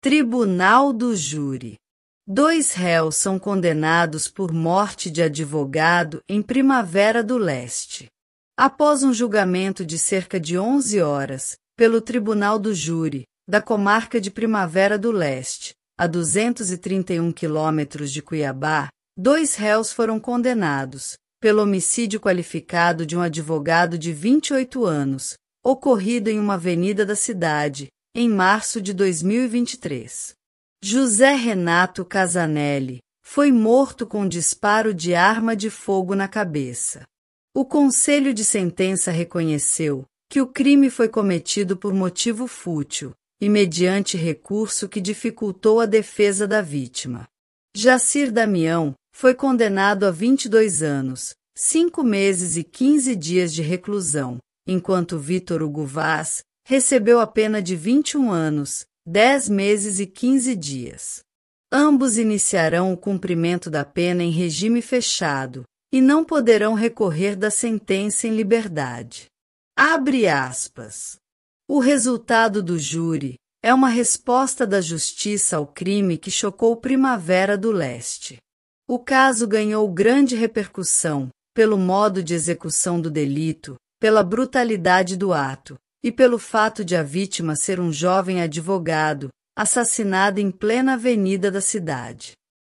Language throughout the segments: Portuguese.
Tribunal do Júri. 2 réus são condenados por morte de advogado em Primavera do Leste. Após um julgamento de cerca de 11 horas, pelo Tribunal do Júri, da comarca de Primavera do Leste, a 231 quilômetros de Cuiabá, 2 réus foram condenados, pelo homicídio qualificado de um advogado de 28 anos, ocorrido em uma avenida da cidade, em março de 2023. José Renato Casanelli foi morto com disparo de arma de fogo na cabeça. O Conselho de Sentença reconheceu que o crime foi cometido por motivo fútil e mediante recurso que dificultou a defesa da vítima. Jacir Damião foi condenado a 22 anos, 5 meses e 15 dias de reclusão, enquanto Vitor Hugo Vaz recebeu a pena de 21 anos, 10 meses e 15 dias. Ambos iniciarão o cumprimento da pena em regime fechado e não poderão recorrer da sentença em liberdade. Abre aspas. O resultado do júri é uma resposta da justiça ao crime que chocou Primavera do Leste. O caso ganhou grande repercussão pelo modo de execução do delito, pela brutalidade do ato e pelo fato de a vítima ser um jovem advogado, assassinado em plena avenida da cidade.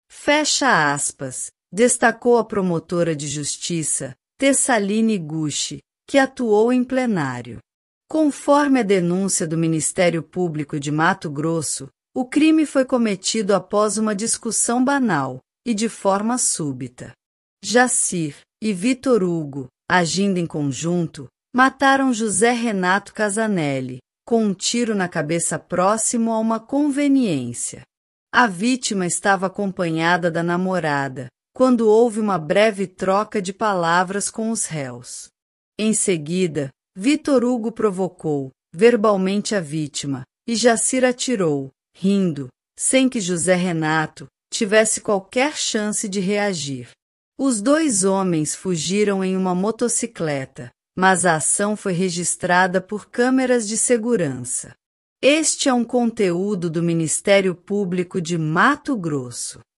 Fecha aspas, destacou a promotora de justiça, Tessaline Gucci, que atuou em plenário. Conforme a denúncia do Ministério Público de Mato Grosso, o crime foi cometido após uma discussão banal e de forma súbita. Jacir e Vitor Hugo, agindo em conjunto, mataram José Renato Casanelli, com um tiro na cabeça próximo a uma conveniência. A vítima estava acompanhada da namorada, quando houve uma breve troca de palavras com os réus. Em seguida, Vitor Hugo provocou, verbalmente a vítima, e Jacir atirou, rindo, sem que José Renato tivesse qualquer chance de reagir. Os 2 homens fugiram em uma motocicleta, mas a ação foi registrada por câmeras de segurança. Este é um conteúdo do Ministério Público de Mato Grosso.